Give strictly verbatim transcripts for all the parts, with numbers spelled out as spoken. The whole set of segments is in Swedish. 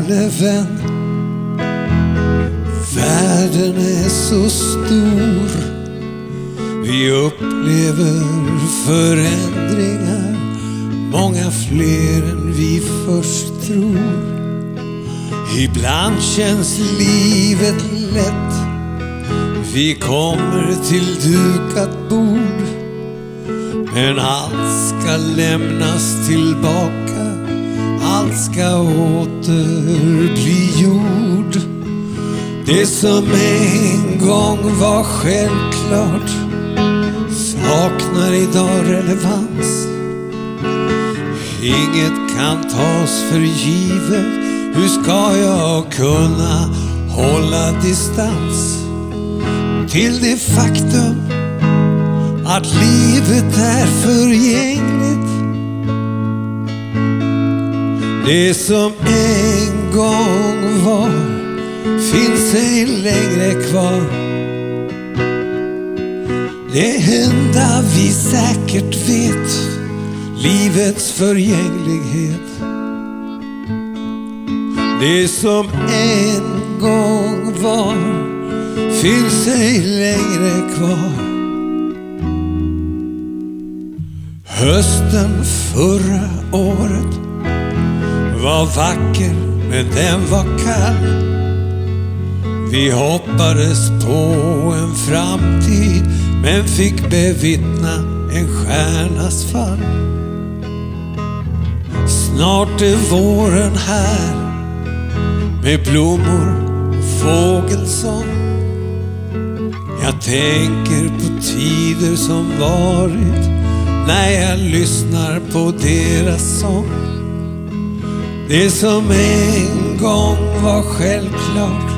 lille vän. Världen är så stor. Vi upplever förändringar, många fler än vi först tror. Ibland känns livet lätt. Vi kommer till dukat bord, men allt ska lämnas tillbaka. Allt ska åter bli jord. Det som en gång var självklart saknar idag relevans. Inget kan tas för givet. Hur ska jag kunna hålla distans till det faktum att livet är förgängligt? Det som en gång var finns ej längre kvar. Det enda vi säkert vet, livets förgänglighet. Det som en gång var finns ej längre kvar. Hösten förra året var vacker, men den var kall. Vi hoppades på en framtid, men fick bevittna en stjärnas fall. Snart är våren här, med blommor och fågelsång. Jag tänker på tider som varit, när jag lyssnar på deras sång. Det som en gång var självklart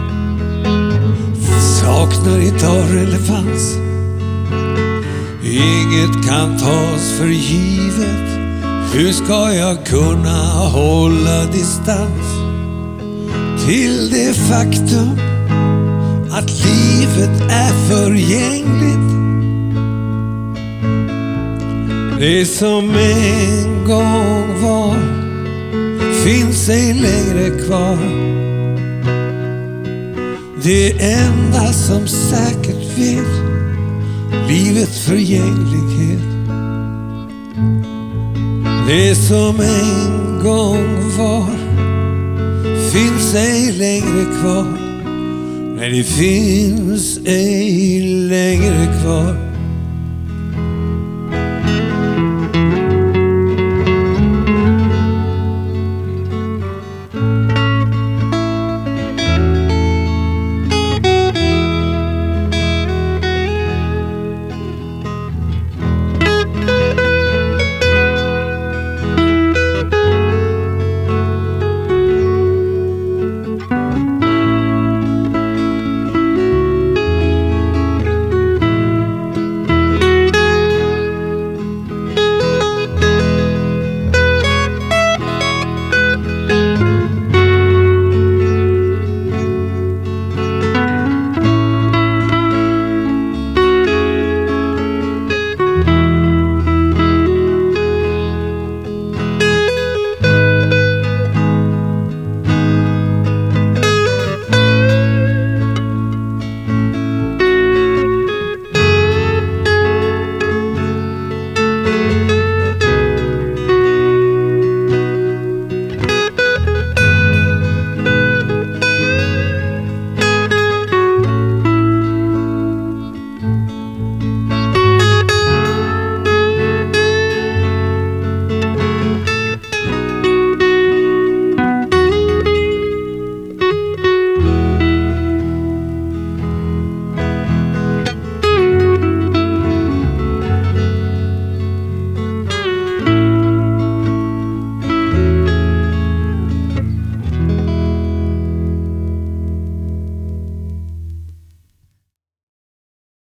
saknar idag relevans. Inget kan tas för givet. Hur ska jag kunna hålla distans till det faktum att livet är förgängligt? Det som en gång var finns ej längre kvar. Det enda som säkert vet, livets förgänglighet. Det som en gång var finns ej längre kvar. Nej, det finns ej längre kvar.